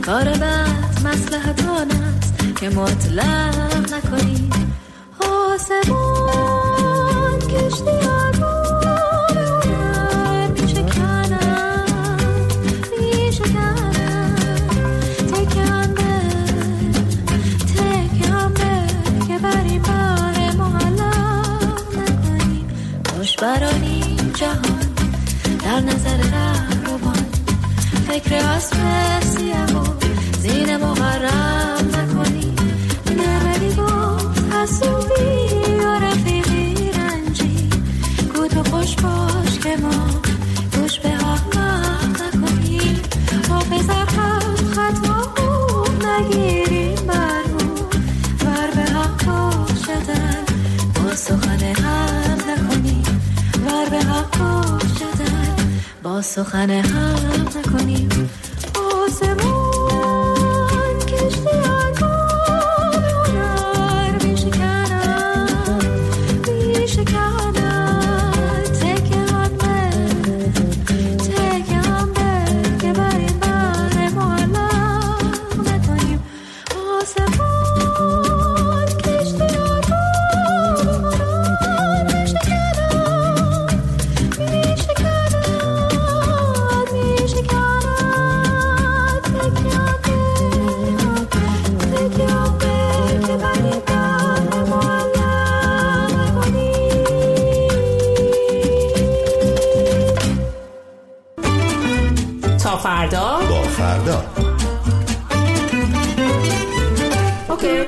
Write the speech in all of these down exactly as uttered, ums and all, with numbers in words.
کار بد مصلحت آن است که مطلق نکنی. آسمان کشتی آروم اونر میشه کنم میشه کنم تکم به تکم به که بری بار معلق نکنی. خوش برانی جهان در نظر رهروان فکر اسب سیاه و زین مغرم نکنی. نرمدی گفت حسوبی و رفیقی رنجی گو تو خوش باش که ما گوش به احمق نکنی. حافظ حق خطا نگیریم برمون ور به حق شدن با سخن حق نکنی. ور به حق شدن با سخن حق نکنی. آسمان کشتی آرمان هنر میشه کنم میشه کنم تکه هم به تکه هم به که بریم بر معلق نکنیم. آسمان کشتی آرمان هنر میشه کنم میشه کنم میشه کنم تا فردا با فردا. اوکی.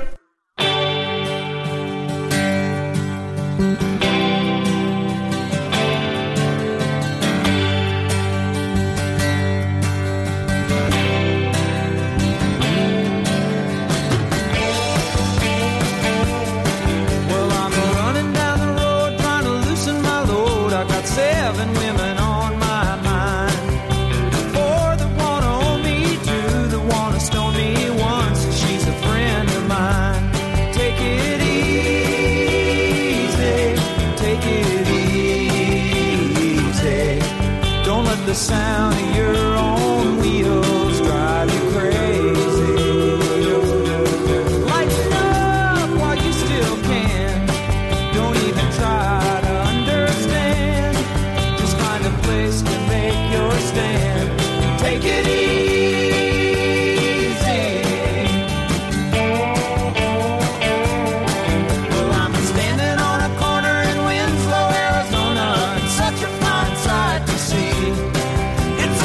The sound of your own wheels drive you crazy. Lighten up while you still can. Don't even try to understand. Just find a place to make your stand. Take it easy. Well, I'm standing on a corner in Winslow, Arizona. It's such a fine sight to see. It's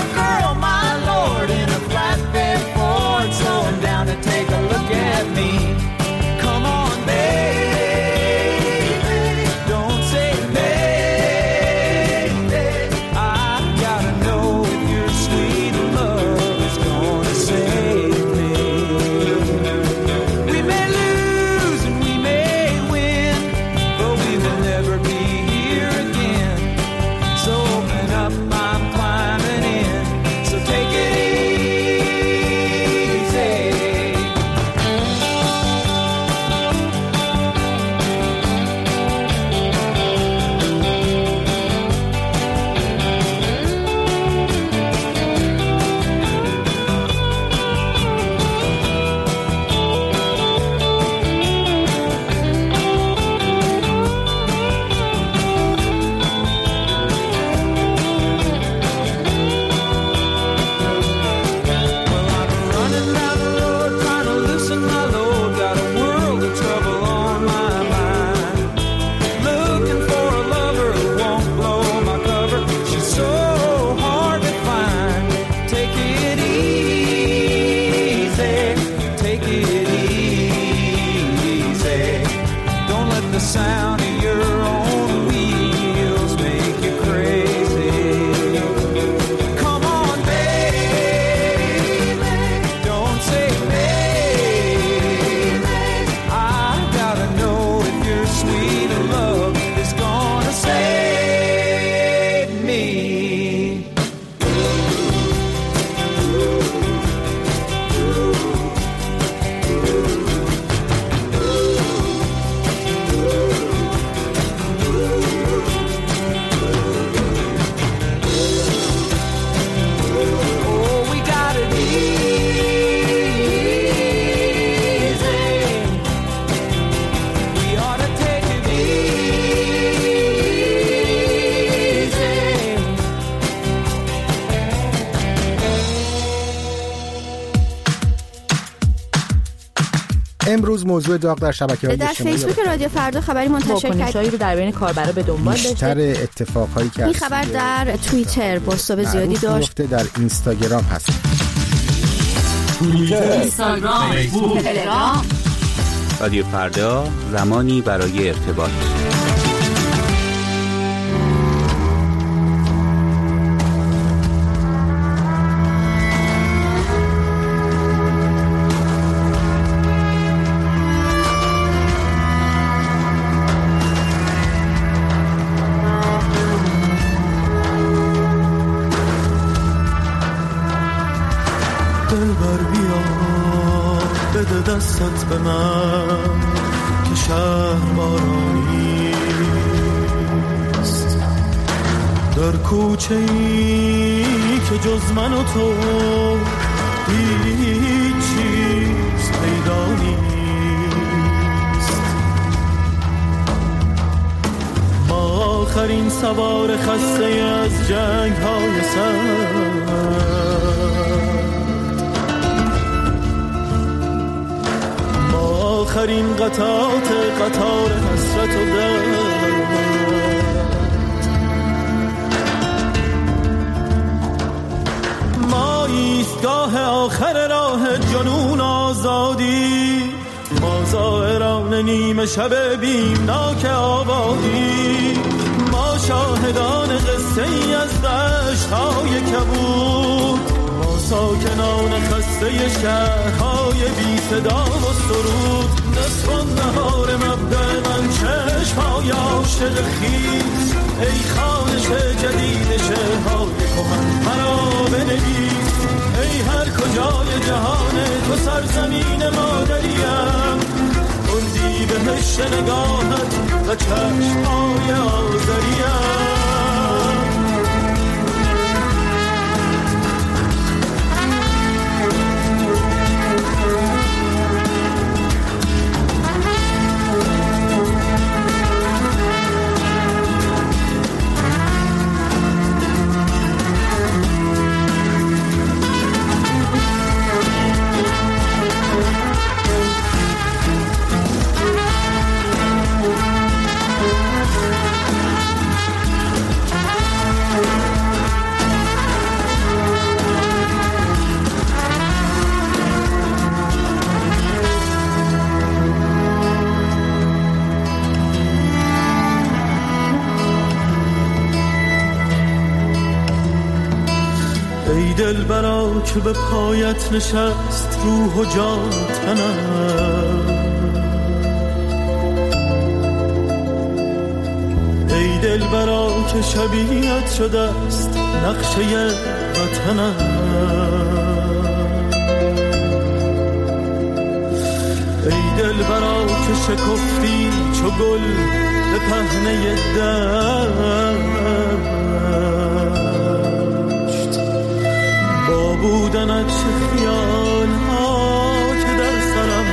امروز موضوع داغ در شبکه‌های در اجتماعی فیسبوک رادیو فردا خبری منتشر واکنش‌هایی رو در بین کاربرا به دنبال داشته. بیشتر اتفاقهایی که این خبر در توییتر بازتاب زیادی داشت. در اینستاگرام هست. توییتر، اینستاگرام، فیسبوک، تلگرام. رادیو فردا، زمانی برای ارتباط. دستت به من که شهر بارانیست، در کوچه ای که جز من و تو هیچ چیز پیدا نیست. ما آخرین سوار خسته از جنگ های سر، آخرین قطعات قطار حسرت و درد. ما ایستگاه آخر راه جنون آزادی، ما زائران نیمه شب بیمناک آبادی، ما شاهدان قصه ای از دشت‌های کبود، ما ساکنان خسته شهرهای بی صدا و سرود. نصف النهار مبدأ من چشم‌های عاشق خیز، ای خوانش جدید شعرهای کهن مرا بنویس. ای هر کجای جهان تو سرزمین مادریم، اردی بهشت نگاهت و چشم‌های آذریم. دل برا که به پایت نشست روح و جان تنم، ای دل برا که شبیهت شده است نقشه وطنم. ای دل برا که شکفتی چو گل به پهنه دشت، بودنت چه خیال ها که در سرم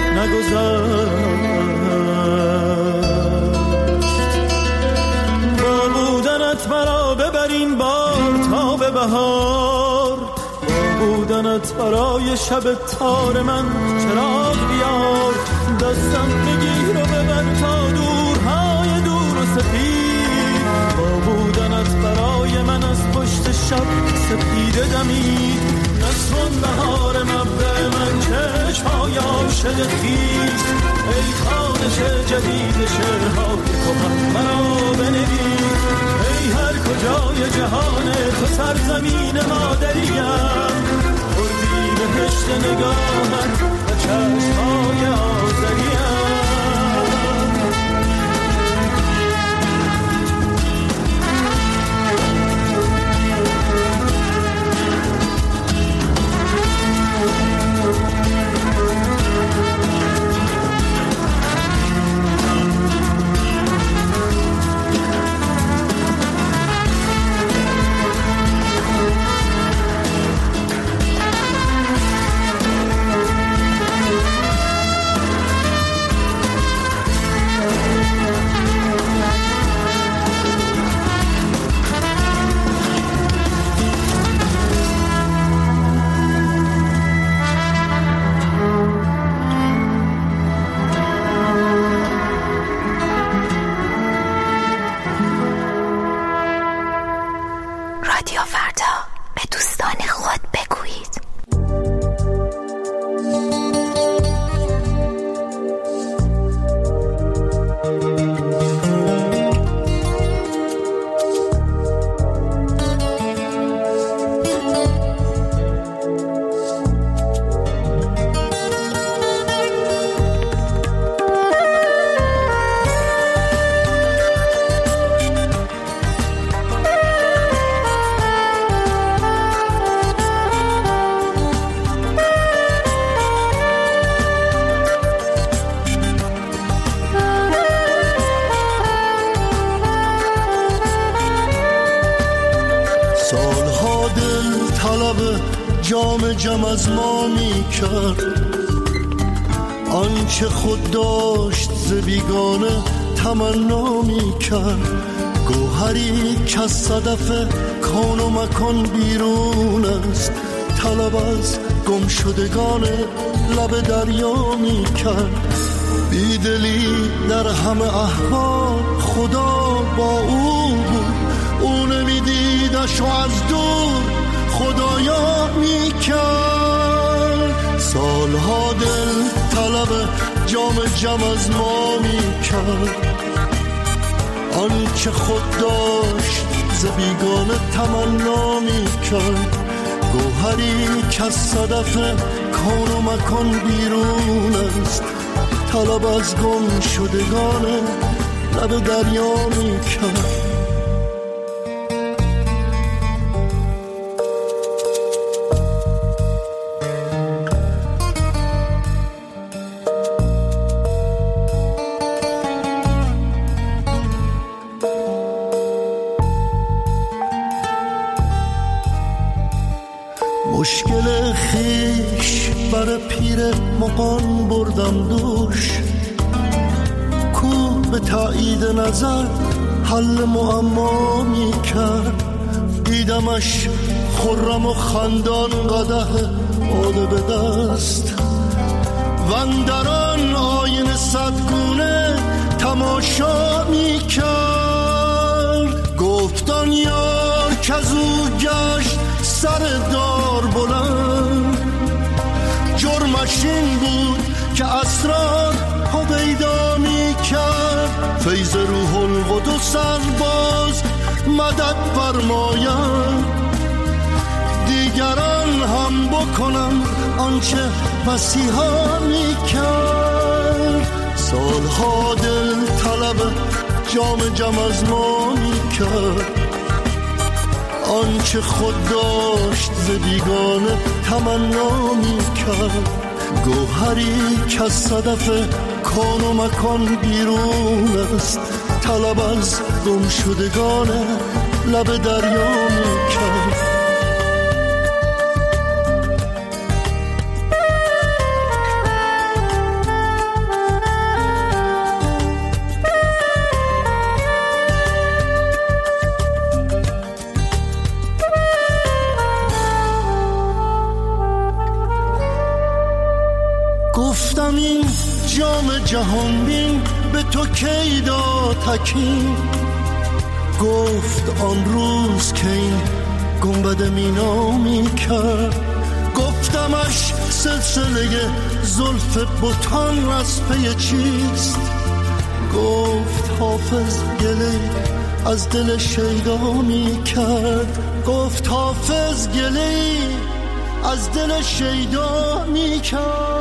نگذشت. با بودنت مرا ببرین بار تا به بهار، با بودنت برای شب تار من چراغ بیار. دستم بگیر و ببر تا دورهای دور و سپید، با بودنت برای من از پشت شب سپیده دمید. نصف بهار مبدأ من چشم‌های عاشق خیز، ای خوانش جدید شعرهای کهن مرا بنویس. ای هر کجای جهان تو سرزمین مادریم، اردی بهشت نگاهت و چشم‌های آذریم. جام جم از ما می کرد، آنچه خود داشت ز بیگانه تمنا می کرد. گوهری که از صدف کون و مکان بیرون است، طلب از گم شدگان لب دریا می کرد. بیدلی در همه احوال خدا با او بود، او نمیدیدش و از دور خدایا می کرد. سالها دل طلب جام جم از ما می کرد، آنچه خود داشت ز بیگانه تمنا می کرد. گوهری که از صدف کون و مکان بیرون است، طلب از گم شدگان لب دریا می کرد. مشکل خیش بر پیر مغان بردم دوش، کو به تایید نظر حل معما می کرد. دیدمش خرم و خندان قدح باده به دست، وندران آینه صدگونه تماشا می کرد. گفتان یار که از او گشت سر دار بلند، جرمش این بود که اسرار هویدا می کرد. فیض روح القدس باز مدد فرماید، دیگران هم بکنم آنچه مسیحا می کرد. سالها دل طلب جام جم از ما می کرد، آنچه خود داشت ز بیگانه تمنا می کرد. گوهری که از صدف کون و مکان بیرون است، طلب از گم شدگان لب دریا می کرد. گفتم این جام جهان بین به تو کی داد تکین، گفت آن روز که این گنبد مینا می کرد. گفتمش سلسله زلف بتان از پی چیست، گفت حافظ گله از دل شیدا می کرد. گفت حافظ گله از دل شیدا می کرد.